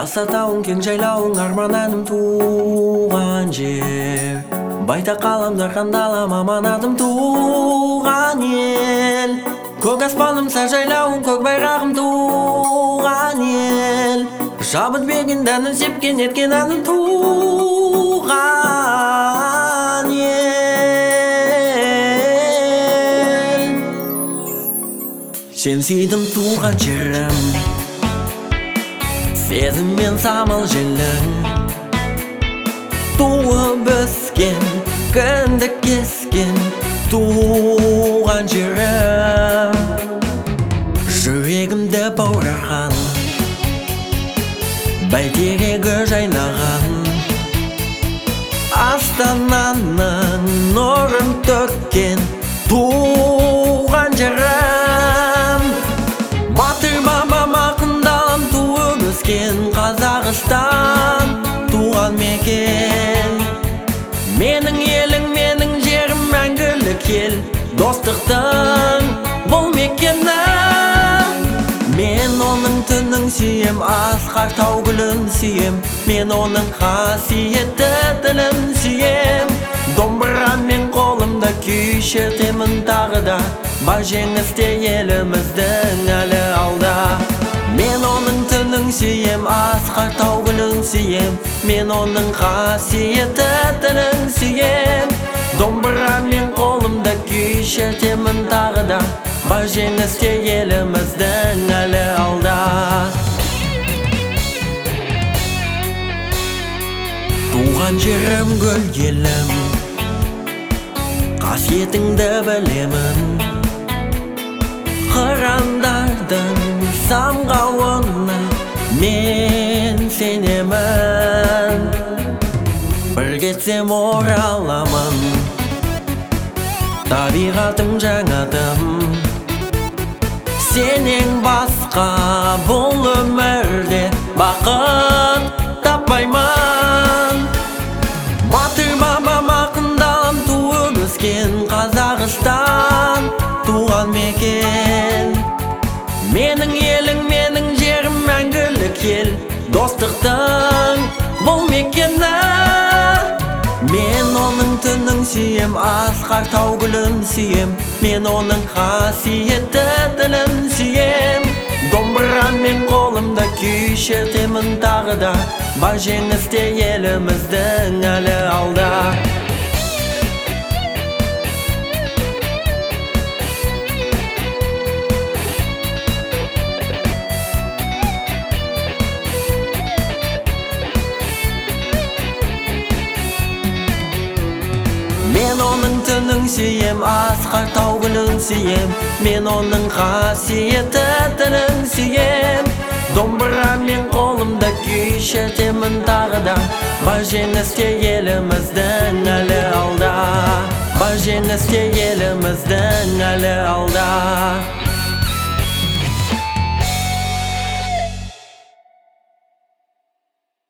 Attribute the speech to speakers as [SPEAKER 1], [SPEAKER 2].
[SPEAKER 1] аса тауың кең жайлауың арман әнім туған жер байтақ ғаламдар қандалам аманатым туған ел көк аспаным сәл жайлауың көк байрағым туған ел шабыт берген дәнін сепкен еткен әнім туған ел сен сүйдім туған жерім сезіммен самал желің туып өскен кіндік кескен туған жерім жүрегімді баураған бәйтерегі жайнаған астананың нұрын төккен туған жерім батыр бабам ақындалам туып өскен Қазақстан туған мекен менің елің менің жерім мәңгілік ел достықтың бұл мекені мен оның түнін сүйем асқар тау гүлін сүйем мен оның қасиетті тілін сүйем домбырамен қолымда күй шертемін тағы да бар жеңісте еліміздің әлі алда мен оның түнін сүйем асқар тау гүлін сүйем мен оның қасиетті тілін сүйем домбырамен қолымда күй шертемін тағы да бар жеңісте еліміздің әлі алда туған жерім гүл елім қасиетіңді білемін қырандардың самғауына мен сенемін бір кетсем ораламын табиғатым жаңатым сенен басқа бұл өмірде бақыт таппаймын батыр бабам ақындалам туып өскен Қазақстан туған мекен менің елің менің жерім мәңгілік ел достықтың бұл мекені мен оның түнін сүйем асқар тау гүлін сүйем мен оның қасиетті тілін сүйем домбырамен қолымда күй шертемін тағы да бар жеңісте еліміздің әлі алда мен оның түнін сүйем асқар тау гүлін сүйем мен оның қасиетті тілін сүйем домбырамен қолымда күй шертемін тағы да бар жеңісте еліміздің әлі алда бар жеңісте еліміздің әлі алда